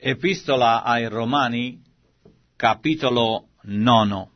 Epistola ai Romani, capitolo 9.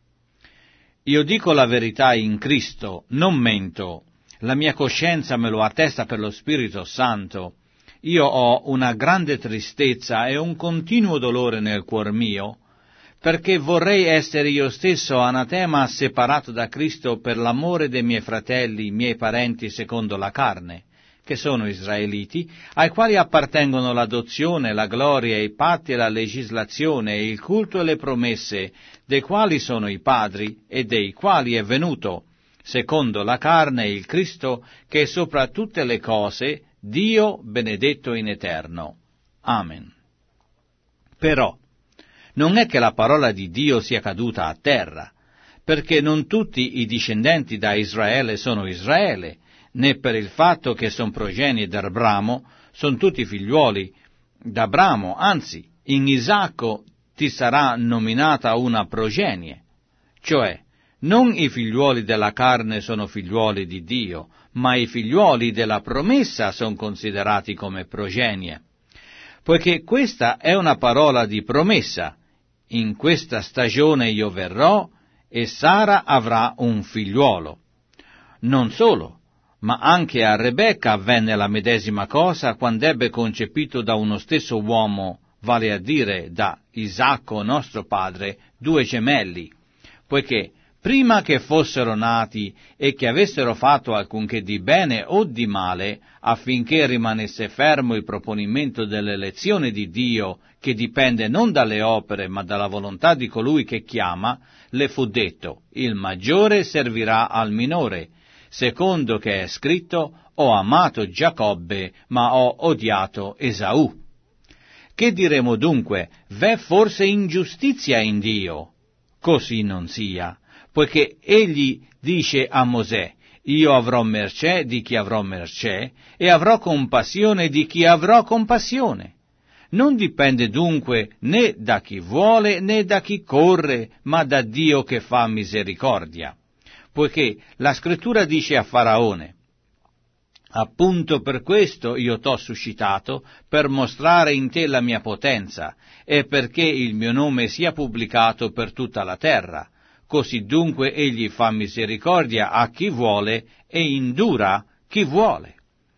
Io dico la verità in Cristo, non mento. La mia coscienza me lo attesta per lo Spirito Santo. Io ho una grande tristezza e un continuo dolore nel cuor mio, perché vorrei essere io stesso anatema separato da Cristo per l'amore dei miei fratelli, miei parenti secondo la carne, che sono israeliti, ai quali appartengono l'adozione, la gloria, i patti e la legislazione, e il culto e le promesse, dei quali sono i padri e dei quali è venuto, secondo la carne, il Cristo, che è sopra tutte le cose, Dio benedetto in eterno. Amen. Però non è che la parola di Dio sia caduta a terra, perché non tutti i discendenti da Israele sono Israele, né per il fatto che son progenie d'Abramo, son tutti figliuoli d'Abramo, anzi, in Isacco ti sarà nominata una progenie, cioè, non i figliuoli della carne sono figliuoli di Dio, ma i figliuoli della promessa sono considerati come progenie. Poiché questa è una parola di promessa, in questa stagione io verrò e Sara avrà un figliuolo. Non solo, ma anche a Rebecca avvenne la medesima cosa quando ebbe concepito da uno stesso uomo, vale a dire da Isacco nostro padre, 2 gemelli, poiché prima che fossero nati e che avessero fatto alcunché di bene o di male, affinché rimanesse fermo il proponimento dell'elezione di Dio, che dipende non dalle opere ma dalla volontà di colui che chiama, le fu detto: il maggiore servirà al minore, secondo che è scritto: ho amato Giacobbe, ma ho odiato Esaù. Che diremo dunque? V'è forse ingiustizia in Dio? Così non sia, poiché egli dice a Mosè: io avrò mercé di chi avrò mercé, e avrò compassione di chi avrò compassione. Non dipende dunque né da chi vuole né da chi corre, ma da Dio che fa misericordia. Poiché la Scrittura dice a Faraone: appunto per questo io t'ho suscitato, per mostrare in te la mia potenza, e perché il mio nome sia pubblicato per tutta la terra. Così dunque egli fa misericordia a chi vuole e indura chi vuole.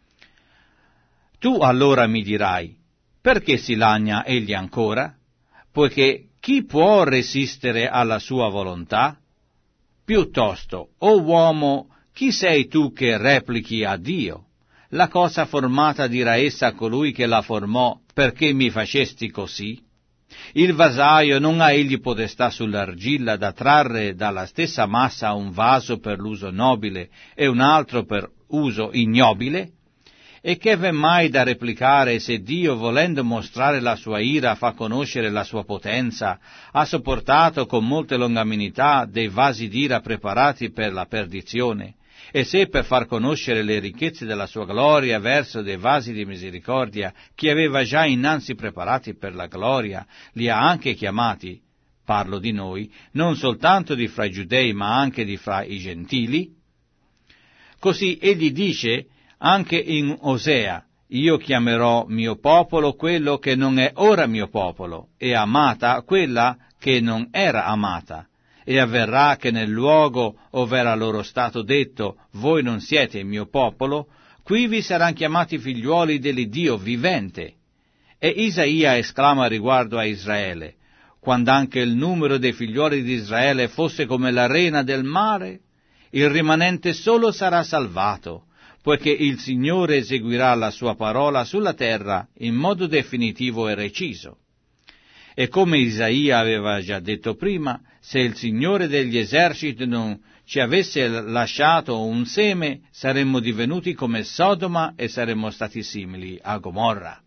Tu allora mi dirai: perché si lagna egli ancora? Poiché chi può resistere alla sua volontà? Piuttosto, o uomo, chi sei tu che replichi a Dio? La cosa formata dirà essa a colui che la formò: perché mi facesti così? Il vasaio non ha egli potestà sull'argilla da trarre dalla stessa massa un vaso per l'uso nobile e un altro per uso ignobile? E che v'è mai da replicare se Dio, volendo mostrare la sua ira, fa conoscere la sua potenza, ha sopportato con molte longaminità dei vasi d'ira preparati per la perdizione, e se per far conoscere le ricchezze della sua gloria verso dei vasi di misericordia, che aveva già innanzi preparati per la gloria, li ha anche chiamati, parlo di noi, non soltanto di fra i giudei, ma anche di fra i gentili? Così egli dice anche in Osea: io chiamerò mio popolo quello che non è ora mio popolo, e amata quella che non era amata. E avverrà che nel luogo ov'era loro stato detto: voi non siete il mio popolo, qui vi saranno chiamati figliuoli dell'Iddio vivente. E Isaia esclama riguardo a Israele: quando anche il numero dei figliuoli di Israele fosse come l'arena del mare, il rimanente solo sarà salvato, poiché il Signore eseguirà la sua parola sulla terra in modo definitivo e reciso. E come Isaia aveva già detto prima, se il Signore degli eserciti non ci avesse lasciato un seme, saremmo divenuti come Sodoma e saremmo stati simili a Gomorra.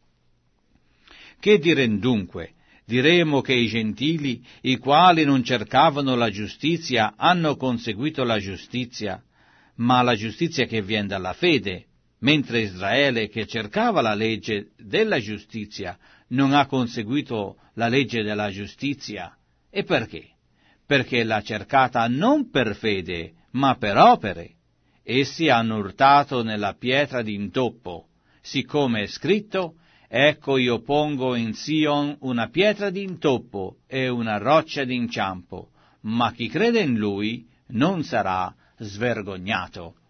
Che direm dunque? Diremo che i gentili, i quali non cercavano la giustizia, hanno conseguito la giustizia, ma la giustizia che viene dalla fede, mentre Israele, che cercava la legge della giustizia, non ha conseguito la legge della giustizia. E perché? Perché l'ha cercata non per fede, ma per opere. Essi hanno urtato nella pietra d'intoppo, siccome è scritto: Ecco io pongo in Sion una pietra d'intoppo e una roccia d'inciampo, ma chi crede in Lui non sarà svergognato.